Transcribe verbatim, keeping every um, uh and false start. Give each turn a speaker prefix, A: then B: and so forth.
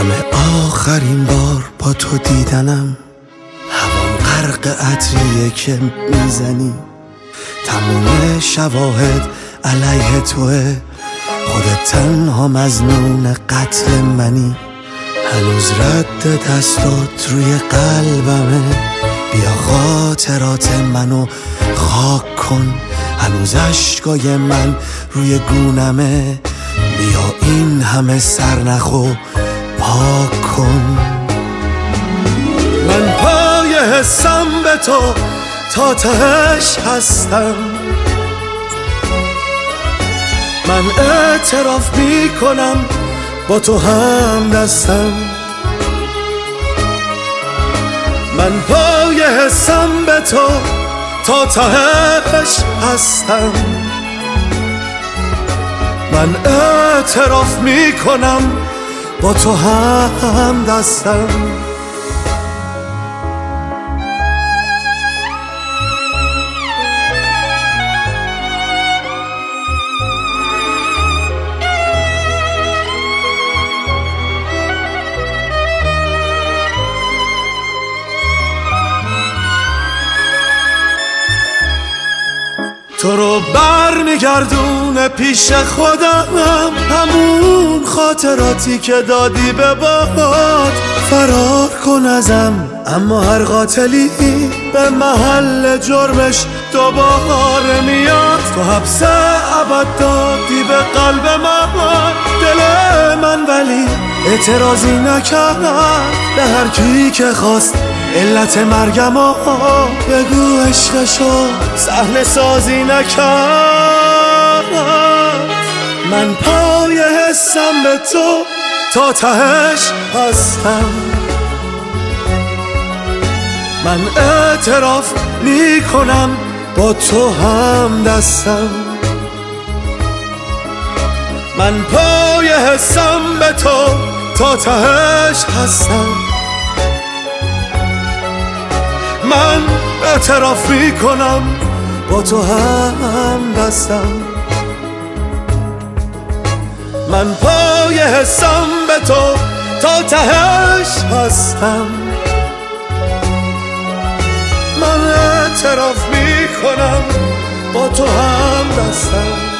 A: همه آخرین بار با تو دیدنم، هوام غرق عطریه که میزنی، تموم شواهد علیه توه، خودت تنها مظنون قتل منی. هنوز رد دستات روی قلبمه، بیا خاطرات منو خاک کن، هنوز عشقای من روی گونمه، بیا این همه سرنخو پاک کن. من پای حسم به تو تا تهش هستم، من اعتراف می کنم با تو هم دستم، من پای حسم به تو تا تهش هستم، من اعتراف می کنم با تو هم دستم. تو رو برمیگردونه پیش خودم، همون خاطراتی که دادی به باد. فرار کن ازم اما هر قاتلی به محل جرمش دوباره میاد. تو حبس ابد دادی به قلب من، دل من ولی اعتراضی نکرد. به هر کی که خواست علت مرگم و بگو عشقشو صحنه سازی نکرد. من پای حسم به تو تا تهش هستم، من اعتراف می کنم با تو هم دستم، من پای حسم به تو تا تهش هستم، من اعتراف می کنم با تو هم دستم، من پای حسم به تو تا تهش هستم، من اعتراف می کنم با تو هم دستم.